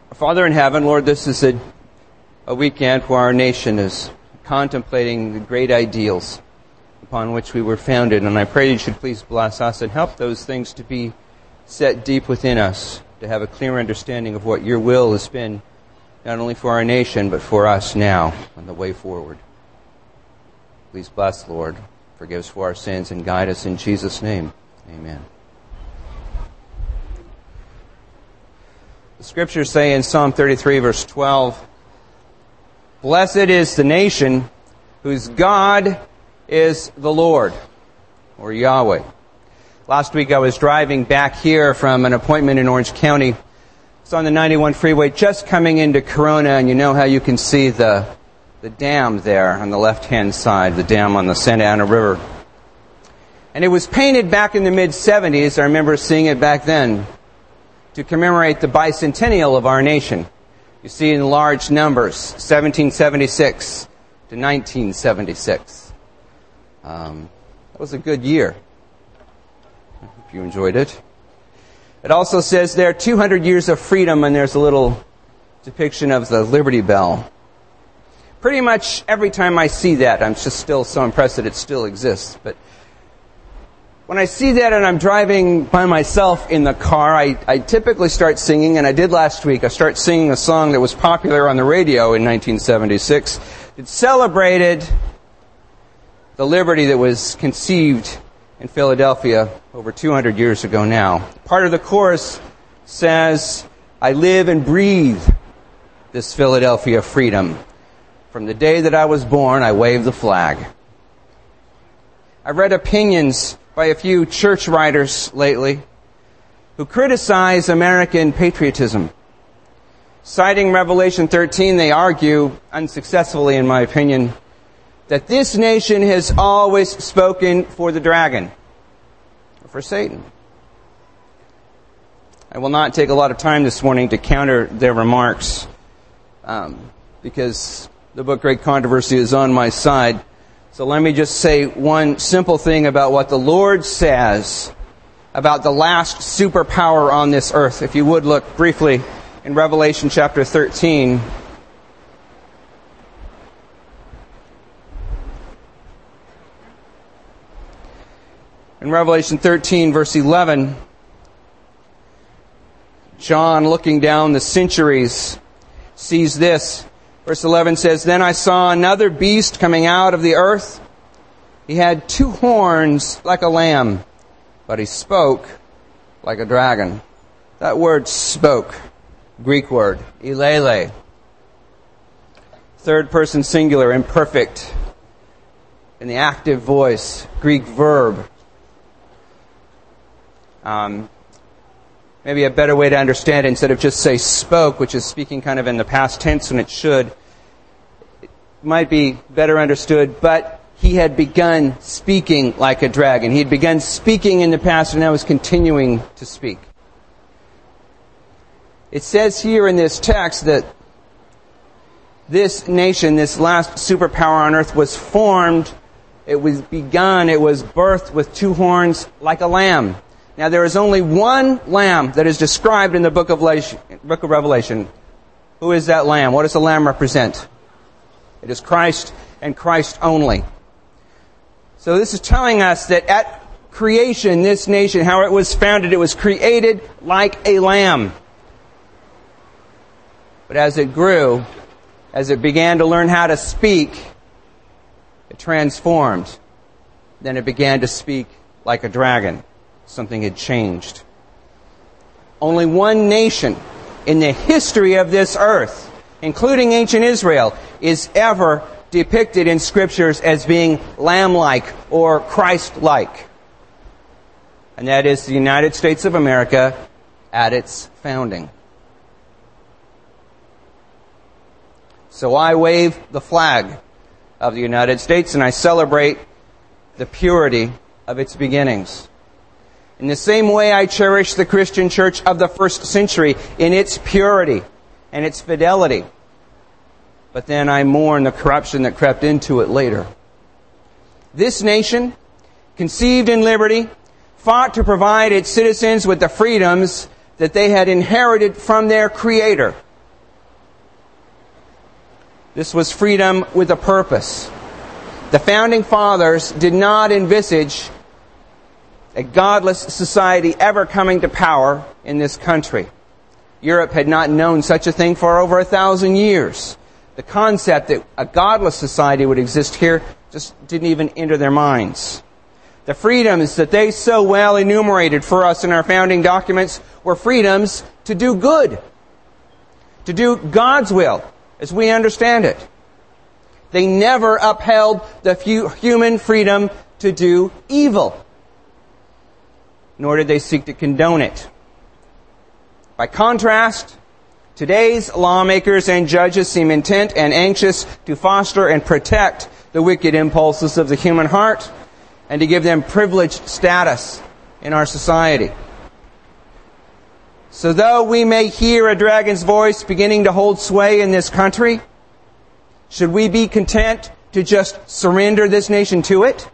Father in heaven, Lord, this is a weekend where our nation is contemplating the great ideals upon which we were founded. And I pray you should please bless us and help those things to be set deep within us, to have a clear understanding of what your will has been, not only for our nation, but for us now on the way forward. Please bless, Lord. Forgive us for our sins and guide us in Jesus' name. Amen. The scriptures say in Psalm 33, verse 12, "Blessed is the nation whose God is the Lord," or Yahweh. Last week I was driving back here from an appointment in Orange County. It's on the 91 freeway, just coming into Corona, and you know how you can see the dam there on the left-hand side, the dam on the Santa Ana River. And it was painted back in the mid-'70s. I remember seeing it back then, to commemorate the bicentennial of our nation. You see in large numbers, 1776 to 1976. That was a good year. I hope you enjoyed it. It also says there 200 years of freedom, and there's a little depiction of the Liberty Bell. Pretty much every time I see that, I'm just still so impressed that it still exists. But when I see that and I'm driving by myself in the car, I typically start singing, and I did last week. I start singing a song that was popular on the radio in 1976. It celebrated the liberty that was conceived in Philadelphia over 200 years ago now. Part of the chorus says, "I live and breathe this Philadelphia freedom. From the day that I was born, I wave the flag." I've read opinions by a few church writers lately who criticize American patriotism. Citing Revelation 13, they argue, unsuccessfully in my opinion, that this nation has always spoken for the dragon, or for Satan. I will not take a lot of time this morning to counter their remarks, because the book Great Controversy is on my side. So let me just say one simple thing about what the Lord says about the last superpower on this earth. If you would look briefly in Revelation chapter 13. In Revelation 13, verse 11, John, looking down the centuries, sees this. Verse 11 says, "Then I saw another beast coming out of the earth. He had 2 horns like a lamb, but he spoke like a dragon." That word "spoke," Greek word, "ilele." Third person singular, imperfect, in the active voice, Greek verb. Maybe a better way to understand it, instead of just say "spoke," which is speaking kind of in the past tense when it should, it might be better understood, but he had begun speaking like a dragon. He had begun speaking in the past and now is continuing to speak. It says here in this text that this nation, this last superpower on earth, was formed, it was begun, it was birthed with 2 horns like a lamb. Now, there is only one lamb that is described in the book of Revelation. Who is that lamb? What does the lamb represent? It is Christ and Christ only. So this is telling us that at creation, this nation, how it was founded, it was created like a lamb. But as it grew, as it began to learn how to speak, it transformed. Then it began to speak like a dragon. Something had changed. Only one nation in the history of this earth, including ancient Israel, is ever depicted in scriptures as being lamb-like or Christ-like. And that is the United States of America at its founding. So I wave the flag of the United States and I celebrate the purity of its beginnings. In the same way, I cherish the Christian church of the first century in its purity and its fidelity. But then I mourn the corruption that crept into it later. This nation, conceived in liberty, fought to provide its citizens with the freedoms that they had inherited from their Creator, This was freedom with a purpose. The Founding Fathers did not envisage a godless society ever coming to power in this country. Europe had not known such a thing for over 1,000 years. The concept that a godless society would exist here just didn't even enter their minds. The freedoms that they so well enumerated for us in our founding documents were freedoms to do good, to do God's will as we understand it. They never upheld the human freedom to do evil, nor did they seek to condone it. By contrast, today's lawmakers and judges seem intent and anxious to foster and protect the wicked impulses of the human heart and to give them privileged status in our society. So though we may hear a dragon's voice beginning to hold sway in this country, should we be content to just surrender this nation to it?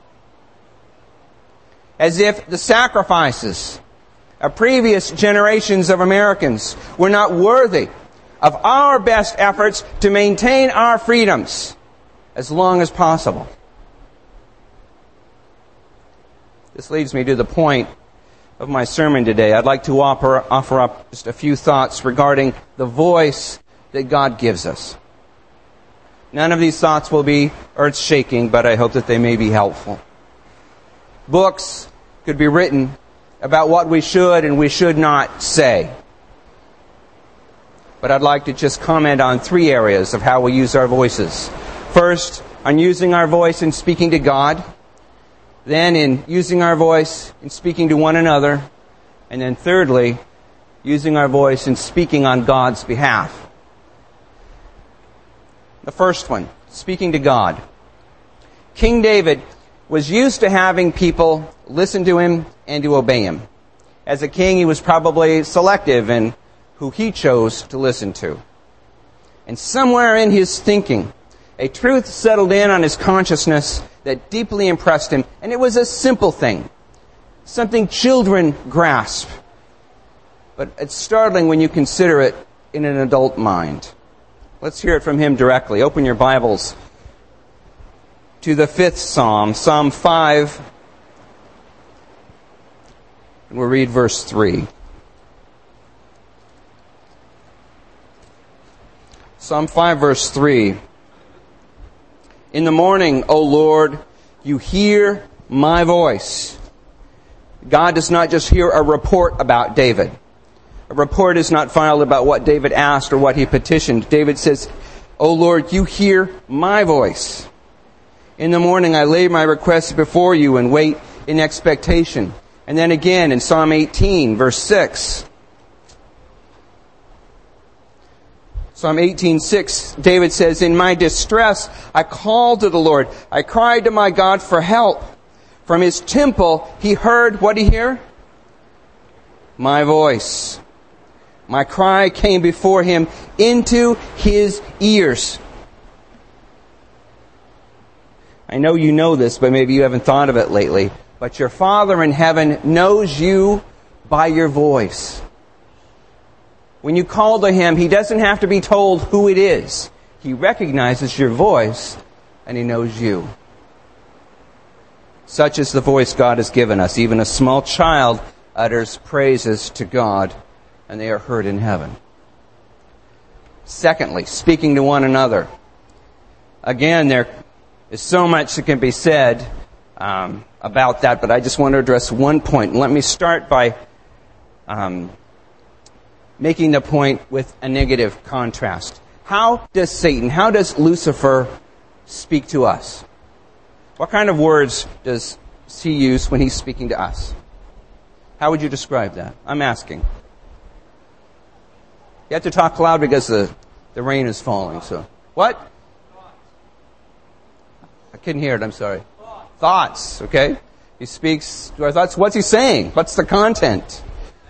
As if the sacrifices of previous generations of Americans were not worthy of our best efforts to maintain our freedoms as long as possible. This leads me to the point of my sermon today. I'd like to offer up just a few thoughts regarding the voice that God gives us. None of these thoughts will be earth-shaking, but I hope that they may be helpful. Books could be written about what we should and we should not say. But I'd like to just comment on 3 areas of how we use our voices. First, on using our voice in speaking to God. Then in using our voice in speaking to one another. And then thirdly, using our voice in speaking on God's behalf. The first one, speaking to God. King David was used to having people listen to him and to obey him. As a king, he was probably selective in who he chose to listen to. And somewhere in his thinking, a truth settled in on his consciousness that deeply impressed him. And it was a simple thing, something children grasp. But it's startling when you consider it in an adult mind. Let's hear it from him directly. Open your Bibles to the 5th Psalm, Psalm 5. And we'll read verse 3. Psalm 5, verse 3. In the morning, O Lord, you hear my voice. God does not just hear a report about David. A report is not filed about what David asked or what he petitioned. David says, O Lord, you hear my voice. In the morning I lay my requests before you and wait in expectation. And then again in Psalm 18, verse 6. Psalm 18:6, David says, in my distress I called to the Lord. I cried to my God for help. From his temple he heard, what did he hear? My voice. My cry came before him into his ears. I know you know this, but maybe you haven't thought of it lately. But your Father in heaven knows you by your voice. When you call to him, he doesn't have to be told who it is. He recognizes your voice and he knows you. Such is the voice God has given us. Even a small child utters praises to God, and they are heard in heaven. Secondly, speaking to one another. Again, there is so much that can be said about that, but I just want to address one point. Let me start by making the point with a negative contrast. How does Satan, how does Lucifer speak to us? What kind of words does he use when he's speaking to us? How would you describe that? I'm asking. You have to talk loud because the rain is falling. So, what? I couldn't hear it. I'm sorry. Thoughts. Okay. He speaks to our thoughts. What's he saying? What's the content?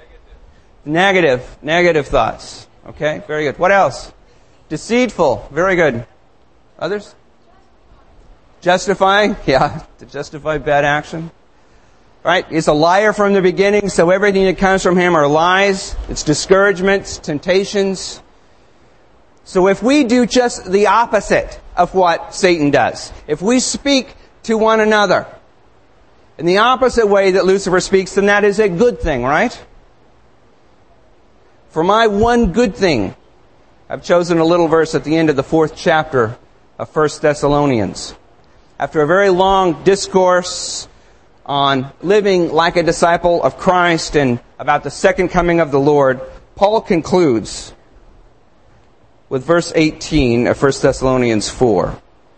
Negative thoughts. Okay. Very good. What else? Deceitful. Very good. Others? Justifying. Yeah. To justify bad action. Right? He's a liar from the beginning, so everything that comes from him are lies. It's discouragements, temptations. So if we do just the opposite of what Satan does, if we speak to one another in the opposite way that Lucifer speaks, then that is a good thing, right? For my one good thing, I've chosen a little verse at the end of the 4th chapter of 1 Thessalonians. After a very long discourse on living like a disciple of Christ and about the second coming of the Lord, Paul concludes with verse 18 of 1 Thessalonians 4.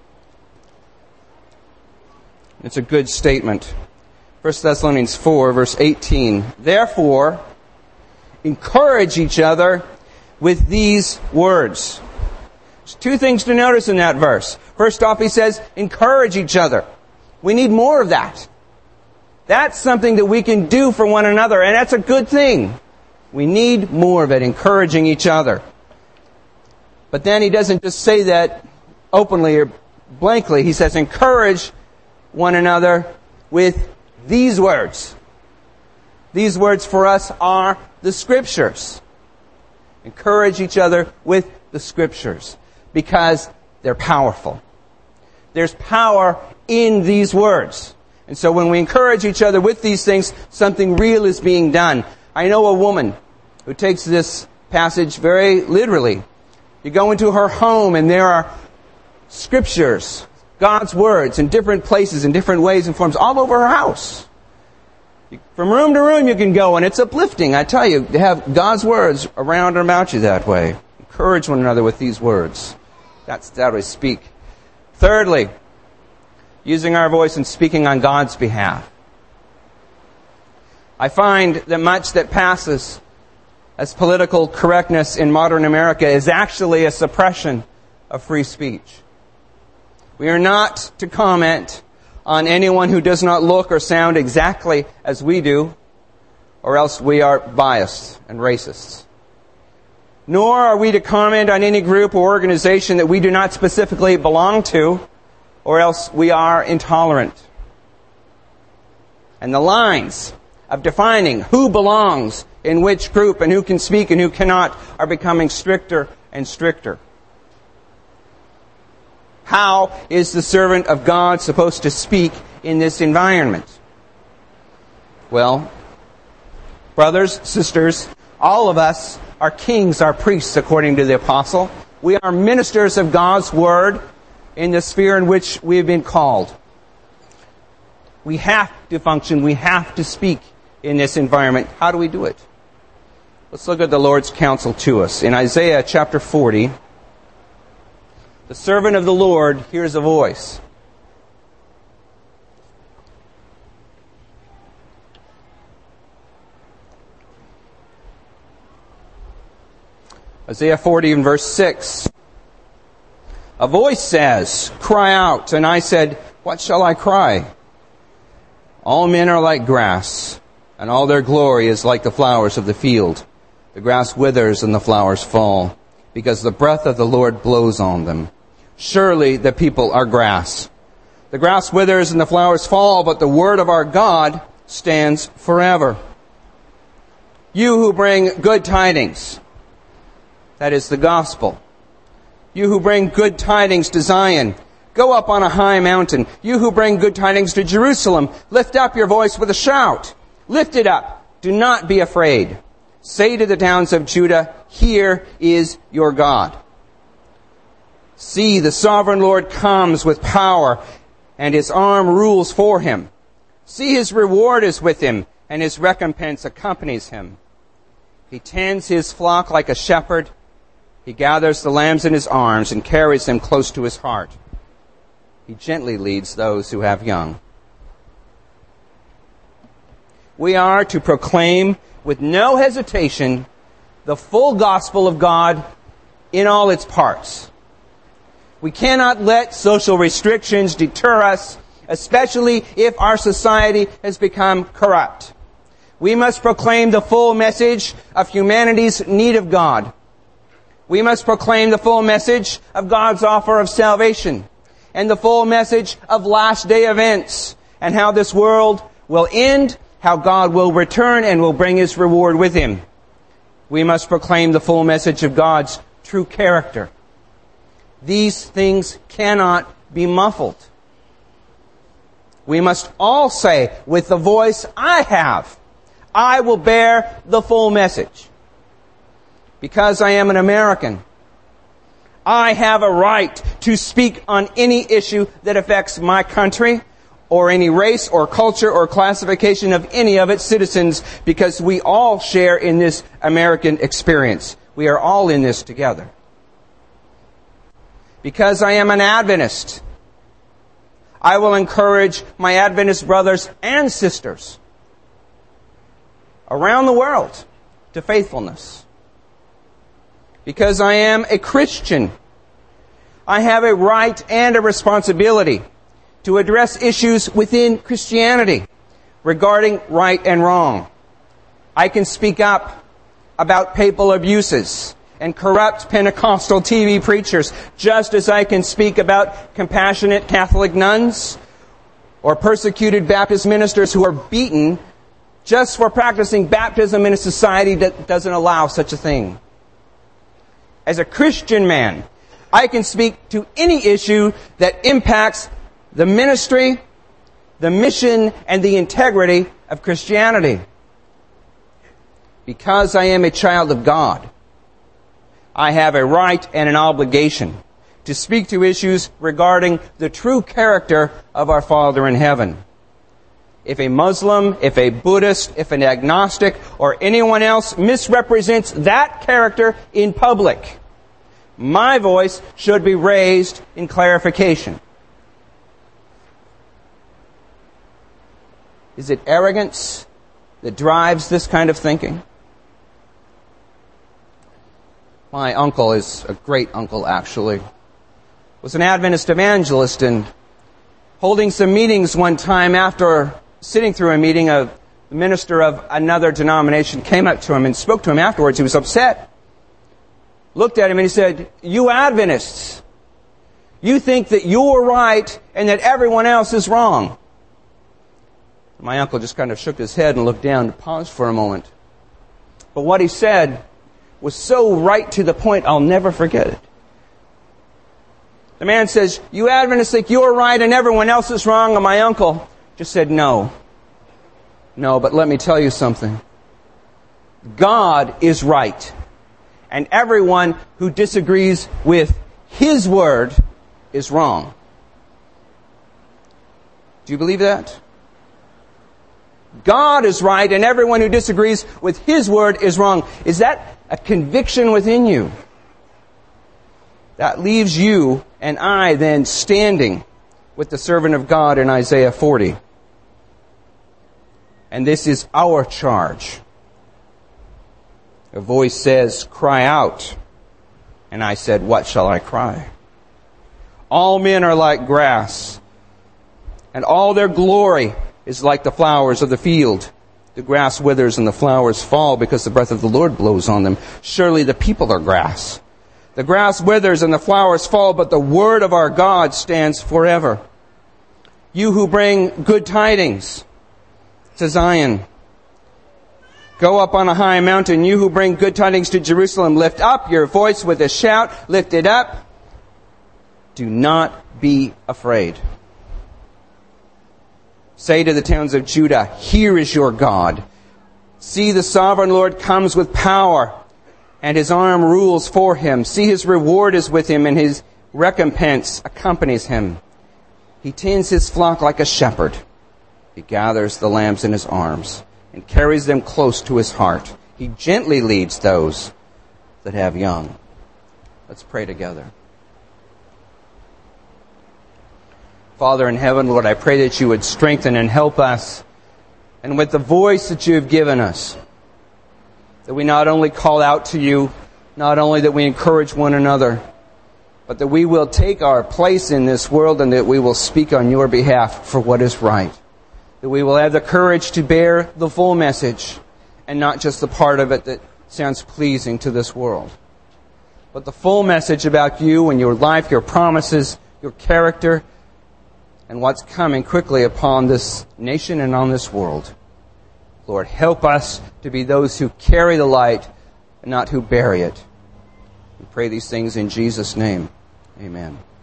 It's a good statement. 1 Thessalonians 4, verse 18. Therefore, encourage each other with these words. There's two things to notice in that verse. First off, he says, encourage each other. We need more of that. That's something that we can do for one another, and that's a good thing. We need more of it, encouraging each other. But then he doesn't just say that openly or blankly. He says, encourage one another with these words. These words for us are the Scriptures. Encourage each other with the Scriptures because they're powerful. There's power in these words. And so when we encourage each other with these things, something real is being done. I know a woman who takes this passage very literally. You go into her home and there are Scriptures, God's words, in different places, in different ways and forms, all over her house. From room to room you can go, and it's uplifting, I tell you, to have God's words around and about you that way. Encourage one another with these words. That's how we speak. Thirdly, using our voice and speaking on God's behalf. I find that much that passes as political correctness in modern America is actually a suppression of free speech. We are not to comment on anyone who does not look or sound exactly as we do, or else we are biased and racists. Nor are we to comment on any group or organization that we do not specifically belong to, or else we are intolerant. And the lines of defining who belongs in which group and who can speak and who cannot are becoming stricter and stricter. How is the servant of God supposed to speak in this environment? Well, brothers, sisters, all of us are kings, are priests, according to the apostle. We are ministers of God's word in the sphere in which we have been called. We have to function, we have to speak in this environment. How do we do it? Let's look at the Lord's counsel to us. In Isaiah chapter 40, the servant of the Lord hears a voice. Isaiah 40 and verse 6. A voice says, cry out. And I said, what shall I cry? All men are like grass, and all their glory is like the flowers of the field. The grass withers and the flowers fall, because the breath of the Lord blows on them. Surely the people are grass. The grass withers and the flowers fall, but the word of our God stands forever. You who bring good tidings, that is the gospel. You who bring good tidings to Zion, go up on a high mountain. You who bring good tidings to Jerusalem, lift up your voice with a shout. Lift it up. Do not be afraid. Say to the towns of Judah, here is your God. See, the sovereign Lord comes with power, and his arm rules for him. See, his reward is with him, and his recompense accompanies him. He tends his flock like a shepherd. He gathers the lambs in his arms and carries them close to his heart. He gently leads those who have young. We are to proclaim with no hesitation the full gospel of God in all its parts. We cannot let social restrictions deter us, especially if our society has become corrupt. We must proclaim the full message of humanity's need of God. We must proclaim the full message of God's offer of salvation and the full message of last day events and how this world will end, how God will return and will bring his reward with him. We must proclaim the full message of God's true character These things cannot be muffled. We must all say, with the voice I have, I will bear the full message. Because I am an American, I have a right to speak on any issue that affects my country, or any race or culture or classification of any of its citizens, because we all share in this American experience. We are all in this together. Because I am an Adventist, I will encourage my Adventist brothers and sisters around the world to faithfulness. Because I am a Christian, I have a right and a responsibility to address issues within Christianity regarding right and wrong. I can speak up about papal abuses and corrupt Pentecostal TV preachers, just as I can speak about compassionate Catholic nuns or persecuted Baptist ministers who are beaten just for practicing baptism in a society that doesn't allow such a thing. As a Christian man, I can speak to any issue that impacts the ministry, the mission, and the integrity of Christianity. Because I am a child of God, I have a right and an obligation to speak to issues regarding the true character of our Father in heaven. If a Muslim, if a Buddhist, if an agnostic, or anyone else misrepresents that character in public, my voice should be raised in clarification. Is it arrogance that drives this kind of thinking? My uncle is a great uncle, actually. Was an Adventist evangelist, and holding some meetings one time, after sitting through a meeting, the minister of another denomination came up to him and spoke to him afterwards. He was upset. Looked at him and he said, "You Adventists, you think that you're right and that everyone else is wrong." My uncle just kind of shook his head and looked down and paused for a moment. But what he said was so right to the point, I'll never forget it. The man says, "You Adventists think you're right and everyone else is wrong." And my uncle just said, No, but let me tell you something. God is right. And everyone who disagrees with His word is wrong. Do you believe that? God is right, and everyone who disagrees with His word is wrong. Is that a conviction within you? That leaves you and I then standing with the servant of God in Isaiah 40. And this is our charge. A voice says, "Cry out." And I said, "What shall I cry?" All men are like grass, and all their glory is like the flowers of the field. The grass withers and the flowers fall because the breath of the Lord blows on them. Surely the people are grass. The grass withers and the flowers fall, but the word of our God stands forever. You who bring good tidings to Zion, go up on a high mountain. You who bring good tidings to Jerusalem, lift up your voice with a shout. Lift it up. Do not be afraid. Say to the towns of Judah, "Here is your God." See, the sovereign Lord comes with power, and His arm rules for Him. See, His reward is with Him, and His recompense accompanies Him. He tends His flock like a shepherd. He gathers the lambs in His arms and carries them close to His heart. He gently leads those that have young. Let's pray together. Father in heaven, Lord, I pray that You would strengthen and help us, and with the voice that You have given us, that we not only call out to You, not only that we encourage one another, but that we will take our place in this world and that we will speak on Your behalf for what is right. That we will have the courage to bear the full message and not just the part of it that sounds pleasing to this world, but the full message about You and Your life, Your promises, Your character, and what's coming quickly upon this nation and on this world. Lord, help us to be those who carry the light and not who bury it. We pray these things in Jesus' name. Amen.